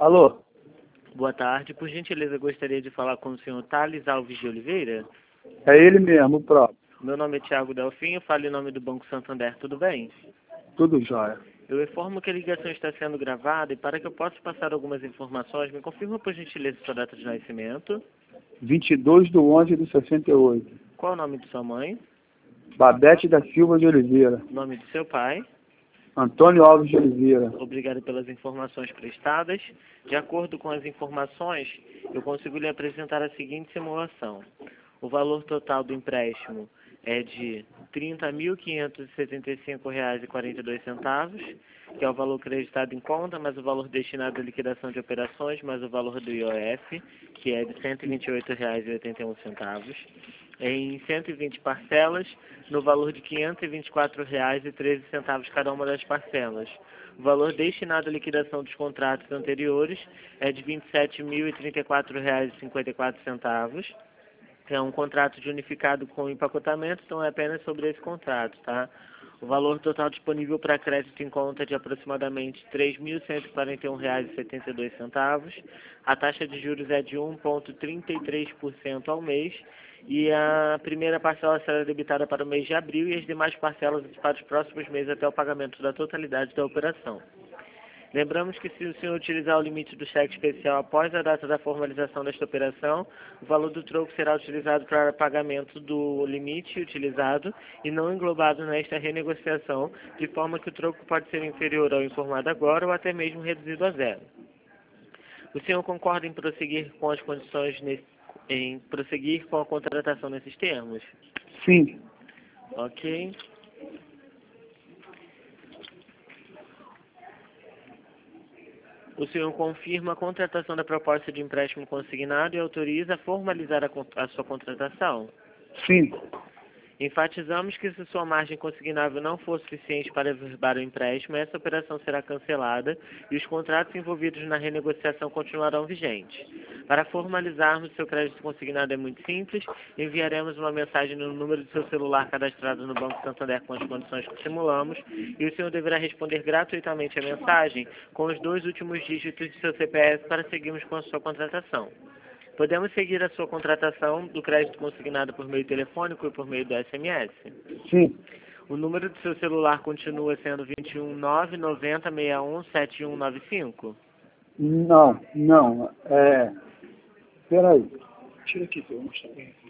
Alô? Boa tarde. Por gentileza, gostaria de falar com o senhor Thales Alves de Oliveira. É ele mesmo, o próprio. Meu nome é Thiago Delfim, eu falo em nome do Banco Santander, tudo bem? Tudo jóia. Eu informo que a ligação está sendo gravada e para que eu possa passar algumas informações, me confirma por gentileza sua data de nascimento. 22/11/68. Qual é o nome de sua mãe? Babete da Silva de Oliveira. Nome de seu pai? Antônio Alves de Oliveira. Obrigado pelas informações prestadas. De acordo com as informações, eu consigo lhe apresentar a seguinte simulação. O valor total do empréstimo é de R$ 30.575,42, que é o valor creditado em conta, mais o valor destinado à liquidação de operações, mais o valor do IOF, que é de R$ 128,81, em 120 parcelas, no valor de R$ 524,13 cada uma das parcelas. O valor destinado à liquidação dos contratos anteriores é de R$ 27.034,54. É um contrato de unificado com empacotamento, então é apenas sobre esse contrato, tá? O valor total disponível para crédito em conta é de aproximadamente R$ 3.141,72. A taxa de juros é de 1,33% ao mês e a primeira parcela será debitada para o mês de abril e as demais parcelas para os próximos meses até o pagamento da totalidade da operação. Lembramos que se o senhor utilizar o limite do cheque especial após a data da formalização desta operação, o valor do troco será utilizado para pagamento do limite utilizado e não englobado nesta renegociação, de forma que o troco pode ser inferior ao informado agora ou até mesmo reduzido a zero. O senhor concorda em prosseguir com as condições em prosseguir com a contratação nesses termos? Sim. Ok. O senhor confirma a contratação da proposta de empréstimo consignado e autoriza a formalizar a sua contratação? Sim. Enfatizamos que se sua margem consignável não for suficiente para averbar o empréstimo, essa operação será cancelada e os contratos envolvidos na renegociação continuarão vigentes. Para formalizarmos seu crédito consignado é muito simples, enviaremos uma mensagem no número do seu celular cadastrado no Banco Santander com as condições que simulamos e o senhor deverá responder gratuitamente a mensagem com os 2 últimos dígitos de seu CPF para seguirmos com a sua contratação. Podemos seguir a sua contratação do crédito consignado por meio telefônico e por meio do SMS? Sim. O número do seu celular continua sendo 21990617195? Não. Peraí. Tira aqui que eu vou mostrar pra ele.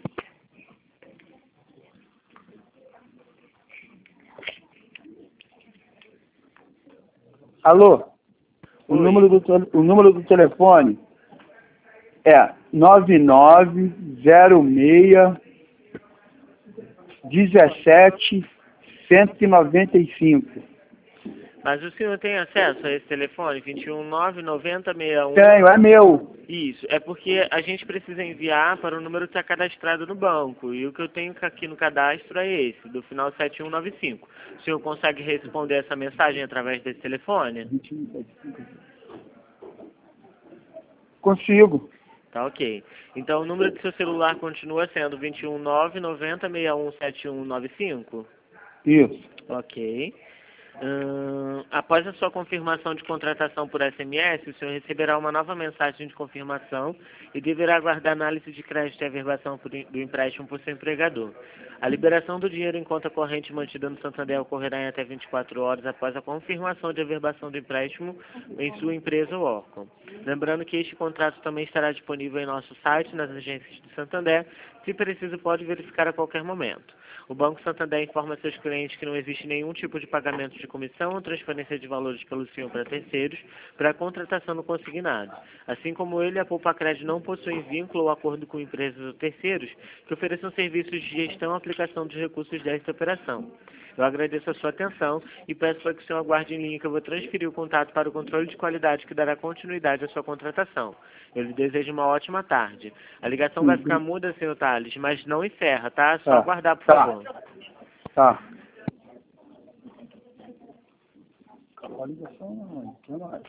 Alô? O Oi. número do telefone é 9906-17-195. Mas o senhor tem acesso a esse telefone, 2199061? Tenho, é meu. Isso, é porque a gente precisa enviar para o número que está cadastrado no banco. E o que eu tenho aqui no cadastro é esse, do final 7195. O senhor consegue responder essa mensagem através desse telefone? Consigo. Tá, ok. Então o número do seu celular continua sendo 21990617195? Isso. Ok. Após a sua confirmação de contratação por SMS, o senhor receberá uma nova mensagem de confirmação e deverá aguardar análise de crédito e averbação do empréstimo por seu empregador. A liberação do dinheiro em conta corrente mantida no Santander ocorrerá em até 24 horas após a confirmação de averbação do empréstimo em sua empresa ou órgão. Lembrando que este contrato também estará disponível em nosso site, nas agências de Santander. Se preciso, pode verificar a qualquer momento. O Banco Santander informa seus clientes que não existe nenhum tipo de pagamento de comissão ou transferência de valores pelo senhor para terceiros para a contratação do consignado. Assim como ele, a Poupa Crédito não possui vínculo ou acordo com empresas ou terceiros que ofereçam serviços de gestão e aplicação dos recursos desta operação. Eu agradeço a sua atenção e peço para que o senhor aguarde em linha que eu vou transferir o contato para o controle de qualidade que dará continuidade à sua contratação. Eu lhe desejo uma ótima tarde. A ligação vai ficar muda, senhor Thales, mas não encerra, tá? Só aguardar, por favor. Tá. A ligação não, que mais?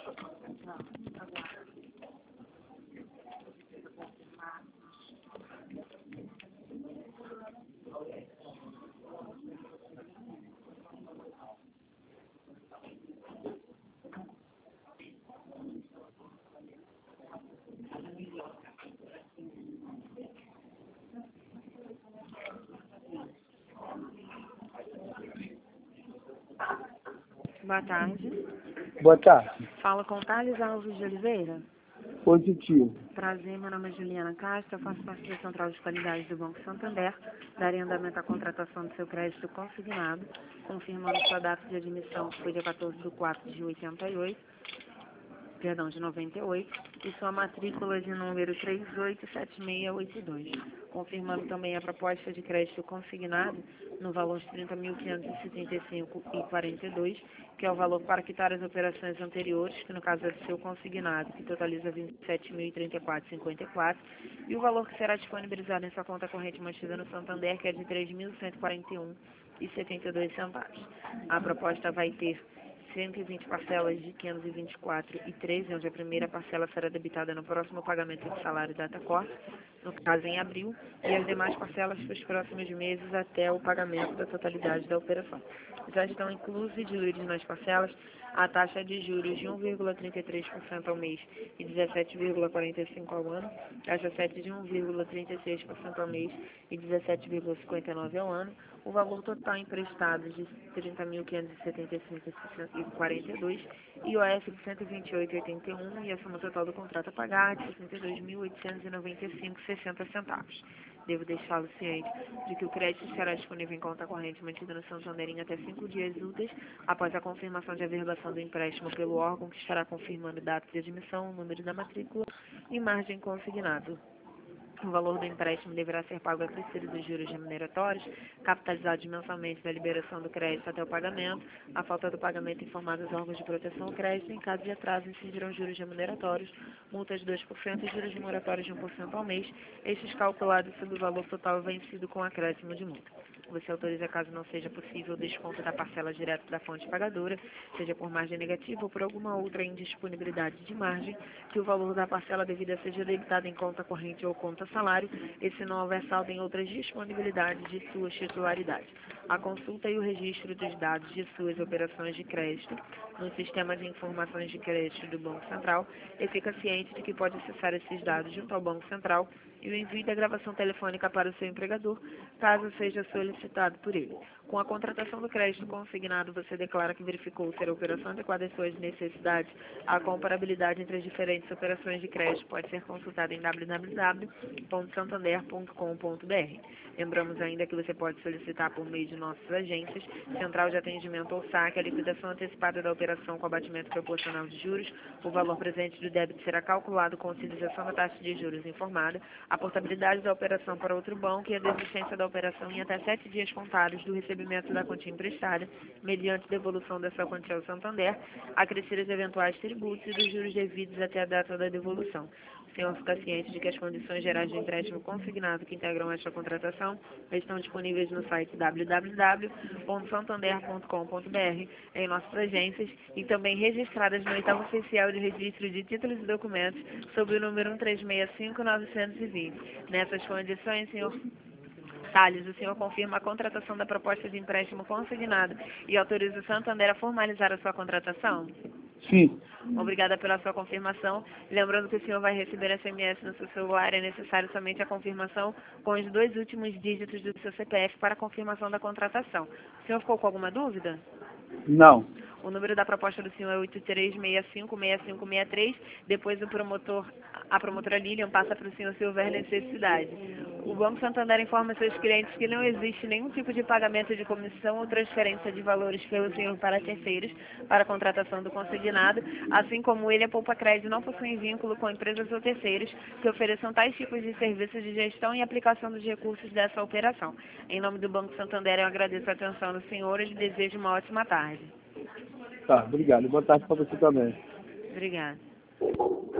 Boa tarde. Boa tarde. Falo com Thales Alves de Oliveira. Positivo. Prazer, meu nome é Juliana Castro, eu faço parte da Central de Qualidade do Banco Santander. Darei andamento à contratação do seu crédito consignado, confirmando sua data de admissão, que foi dia 14/4/88, de 98, e sua matrícula de número 387682. Confirmando também a proposta de crédito consignado no valor de R$ 30.575,42, que é o valor para quitar as operações anteriores, que no caso é do seu consignado, que totaliza R$ 27.034,54, e o valor que será disponibilizado em sua conta corrente mantida no Santander, que é de R$ 3.141,72. A proposta vai ter 120 parcelas de R$ 524,13, onde a primeira parcela será debitada no próximo pagamento de salário data corte, no caso em abril, e as demais parcelas para os próximos meses até o pagamento da totalidade da operação. Já estão inclusos e diluídos nas parcelas a taxa de juros de 1,33% ao mês e 17,45% ao ano, taxa 7 de 1,36% ao mês e 17,59% ao ano, o valor total emprestado de R$ 30.575,42, IOF de R$ 128,81 e a soma total do contrato a pagar de R$ 62.895,60. Devo deixá-lo ciente de que o crédito será disponível em conta corrente mantida no Santander em até 5 dias úteis após a confirmação de averbação do empréstimo pelo órgão que estará confirmando data de admissão, o número da matrícula e margem consignado. O valor do empréstimo deverá ser pago acrescido dos juros remuneratórios, capitalizados mensalmente da liberação do crédito até o pagamento. A falta do pagamento informada aos órgãos de proteção ao crédito. Em caso de atraso, incidirão juros remuneratórios, multas de 2% e juros moratórios de 1% ao mês, estes calculados sobre o valor total vencido com acréscimo de multa. Você autoriza, caso não seja possível, o desconto da parcela direto da fonte pagadora, seja por margem negativa ou por alguma outra indisponibilidade de margem, que o valor da parcela devida seja debitado em conta corrente ou conta salário, e se não houver saldo em outras disponibilidades de sua titularidade. A consulta e o registro dos dados de suas operações de crédito no Sistema de Informações de Crédito do Banco Central, e fica ciente de que pode acessar esses dados junto ao Banco Central e o envio da gravação telefônica para o seu empregador, caso seja solicitado por ele. Com a contratação do crédito consignado, você declara que verificou ser a operação adequada às suas necessidades. A comparabilidade entre as diferentes operações de crédito pode ser consultada em www.santander.com.br. Lembramos ainda que você pode solicitar por meio de nossas agências, Central de Atendimento ou SAC, a liquidação antecipada da operação com abatimento proporcional de juros. O valor presente do débito será calculado com a utilização da taxa de juros informada, a portabilidade da operação para outro banco e a desistência da operação em até 7 dias contados do recebimento da quantia emprestada, mediante devolução da sua quantia ao Santander, acrescidos eventuais tributos e dos juros devidos até a data da devolução. O senhor fica ciente de que as condições gerais de empréstimo consignado que integram esta contratação estão disponíveis no site www.santander.com.br, em nossas agências, e também registradas no oitavo oficial de registro de títulos e documentos sob o número 1365920. Nessas condições, senhor Thales, o senhor confirma a contratação da proposta de empréstimo consignado e autoriza o Santander a formalizar a sua contratação? Sim. Obrigada pela sua confirmação. Lembrando que o senhor vai receber SMS no seu celular, é necessário somente a confirmação com os 2 últimos dígitos do seu CPF para a confirmação da contratação. O senhor ficou com alguma dúvida? Não. O número da proposta do senhor é 83656563. Depois a promotora Lilian passa para o senhor se houver necessidade. O Banco Santander informa seus clientes que não existe nenhum tipo de pagamento de comissão ou transferência de valores pelo senhor para terceiros para a contratação do consignado, assim como ele, a Poupa Crédito, não possui vínculo com empresas ou terceiros que ofereçam tais tipos de serviços de gestão e aplicação dos recursos dessa operação. Em nome do Banco Santander, eu agradeço a atenção dos senhores e desejo uma ótima tarde. Tá, obrigado. Boa tarde para você também. Obrigada.